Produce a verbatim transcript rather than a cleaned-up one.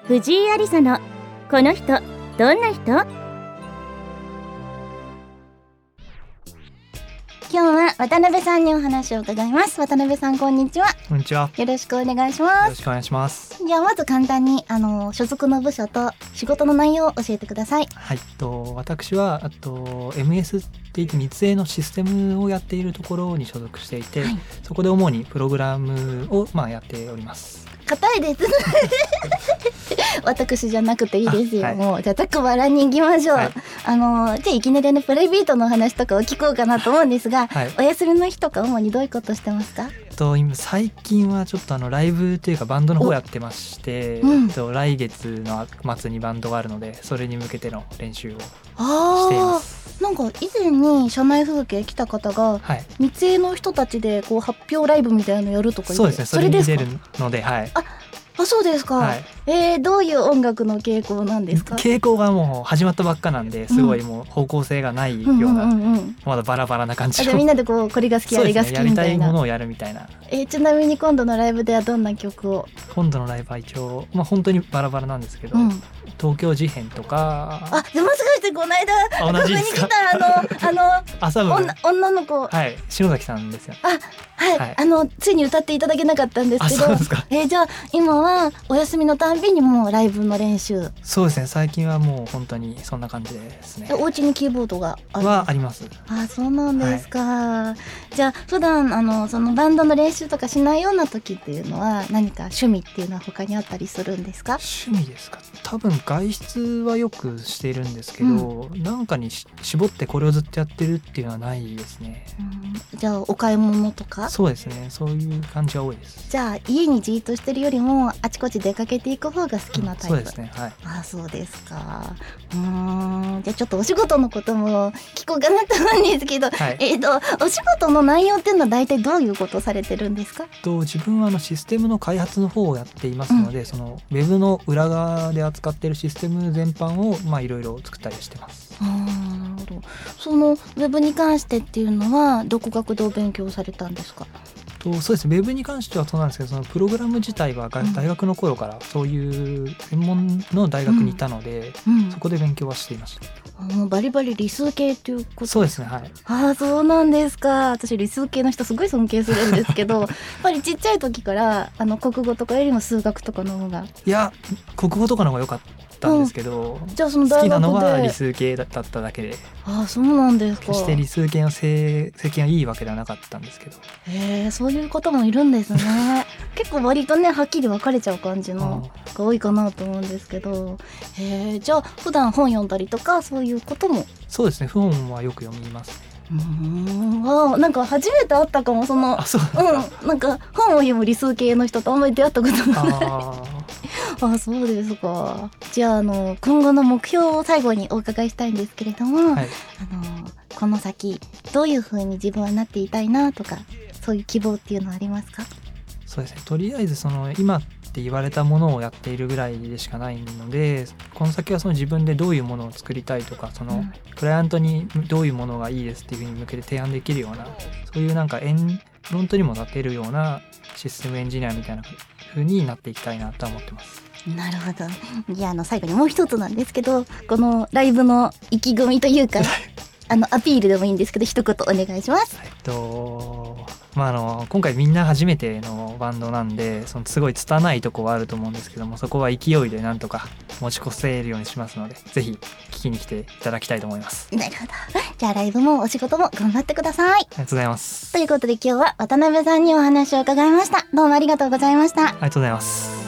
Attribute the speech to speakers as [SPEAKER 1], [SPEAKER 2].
[SPEAKER 1] 藤井ありさのこの人どんな人。今日は渡辺さんにお話を伺います。渡辺さん、こんにちは。
[SPEAKER 2] こんにちは。
[SPEAKER 1] よろしくお願いします。
[SPEAKER 2] よろしくお願いします。
[SPEAKER 1] じゃあまず簡単にあの所属の部署と仕事の内容を教えてください。
[SPEAKER 2] はい、と私はあと エムエス って言って密営のシステムをやっているところに所属していて、はい、そこで主にプログラムをまあやっております。
[SPEAKER 1] 硬いです私じゃなくていいですよ、はい、もうじゃあざっくばらんに行きましょう、はい、あのじゃあいきなりのプライベートの話とかを聞こうかなと思うんですが、はい、お休みの日とか主にどういうことしてますか？
[SPEAKER 2] と今最近はちょっとあのライブというかバンドの方やってまして、うん、と来月の末にバンドがあるのでそれに向けての練習をしています。
[SPEAKER 1] なんか以前に社内風景来た方が、はい、密営の人たちでこう発表ライブみたいなのやるとか言って、
[SPEAKER 2] そうですね、それに出るので、はい、
[SPEAKER 1] ああ、そうですか、はい、えー、どういう音楽の傾向なんですか？
[SPEAKER 2] 傾向がもう始まったばっかなんですごいもう方向性がないような、うんうんうんうん、まだバラバラな感じ。
[SPEAKER 1] じゃあみんなでこうこれが好きあれが好きみたいな、
[SPEAKER 2] やりたいものをやるみたいな。
[SPEAKER 1] えー、ちなみに今度のライブではどんな曲を？
[SPEAKER 2] 今度のライブは一応、まあ、本当にバラバラなんですけど、うん、東京事変とか。
[SPEAKER 1] あ、でもしかしてこの間
[SPEAKER 2] 同じですか？
[SPEAKER 1] に来たあのあの
[SPEAKER 2] 朝部
[SPEAKER 1] 女, 女の子、
[SPEAKER 2] はい、篠崎さんですよ。
[SPEAKER 1] あ、はい、はい、あのついに歌っていただけなかったんですけど、えー、じゃあ今はお休みのたんびにもうライブの練習？
[SPEAKER 2] そうですね、最近はもう本当にそんな感じですね。
[SPEAKER 1] お家にキーボードがある？
[SPEAKER 2] はあります。
[SPEAKER 1] あ、そうなんですか、はい、じゃあ普段あのそのバンドの練習とかしないような時っていうのは何か趣味っていうのは他にあったりするんですか？
[SPEAKER 2] 趣味ですか？多分外出はよくしているんですけど、うん、なんかに絞ってこれをずっとやってるっていうのはないですね、
[SPEAKER 1] うん、じゃあお買い物とか？
[SPEAKER 2] そうですね、そういう感じは多いです。
[SPEAKER 1] じゃあ家にじーっとしてるよりもあちこち出かけていく方が好きなタイプ？
[SPEAKER 2] うん、そうですね、はい。
[SPEAKER 1] あ、そうですか。うーん、じゃあちょっとお仕事のことも聞こうかなと思うんですけど、はい、えーとお仕事の内容っていうのは大体どういうことをされてるんですか？
[SPEAKER 2] と自分はあのシステムの開発の方をやっていますので、うん、そのウェブの裏側で扱っているシステム全般をまあいろいろ作ったりしてます。
[SPEAKER 1] あ、なるほど。そのウェブに関してっていうのは独学でお勉強されたんですか？
[SPEAKER 2] とそうですね、ウェブに関してはそうなんですけど、そのプログラム自体は大学の頃からそういう専門の大学にいたので、うんうん、そこで勉強はしていました。
[SPEAKER 1] もうバリバリ理数系っていうこと？
[SPEAKER 2] そうですね、はい。
[SPEAKER 1] ああ、そうなんですか。私理数系の人すごい尊敬するんですけどやっぱりちっちゃい時からあの国語とかよりも数学とかの方が？い
[SPEAKER 2] や、国語とかの方が良かったんですけど、
[SPEAKER 1] うん、じゃあその大学で
[SPEAKER 2] 好きなのは理数系だっただけで。
[SPEAKER 1] ああ、そうなんですか。
[SPEAKER 2] 決して理数系の成績がいいわけではなかったんですけど。
[SPEAKER 1] へえ、そういう方もいるんですね結構割とねはっきり分かれちゃう感じのが多いかなと思うんですけど、へえ、じゃあ普段本読んだりとかそういうことも？
[SPEAKER 2] そうですね、本はよく読みますね。
[SPEAKER 1] うーん、あ、なんか初めて会ったかも。その、
[SPEAKER 2] あ、そうですか。
[SPEAKER 1] うん、なんか本を読む理数系の人とあんまり出会ったことがない
[SPEAKER 2] あ
[SPEAKER 1] あ、そうですか。じゃあ、あの今後の目標を最後にお伺いしたいんですけれども、はい、あのこの先どういう風に自分はなっていたいなとかそういう希望っていうのはありますか？
[SPEAKER 2] そうですね、とりあえずその今って言われたものをやっているぐらいでしかないので、この先はその自分でどういうものを作りたいとか、そのクライアントにどういうものがいいですっていうふうに向けて提案できるような、そういうなんかエンフロントにも立てるようなシステムエンジニアみたいな風になっていきたいなと思ってます。
[SPEAKER 1] なるほど。じゃあ、あの最後にもう一つなんですけど、このライブの意気込みというかあのアピールでもいいんですけど一言お願いします。
[SPEAKER 2] えっとまあ、あの今回みんな初めてのバンドなんで、そのすごい拙いとこはあると思うんですけども、そこは勢いでなんとか持ち越せるようにしますので、ぜひ聞きに来ていただきたいと思います。
[SPEAKER 1] なるほど。じゃあライブもお仕事も頑張ってください。あり
[SPEAKER 2] がとうございます。
[SPEAKER 1] ということで今日は渡辺さんにお話を伺いました。どうもありがとうございました。
[SPEAKER 2] ありがとうございます。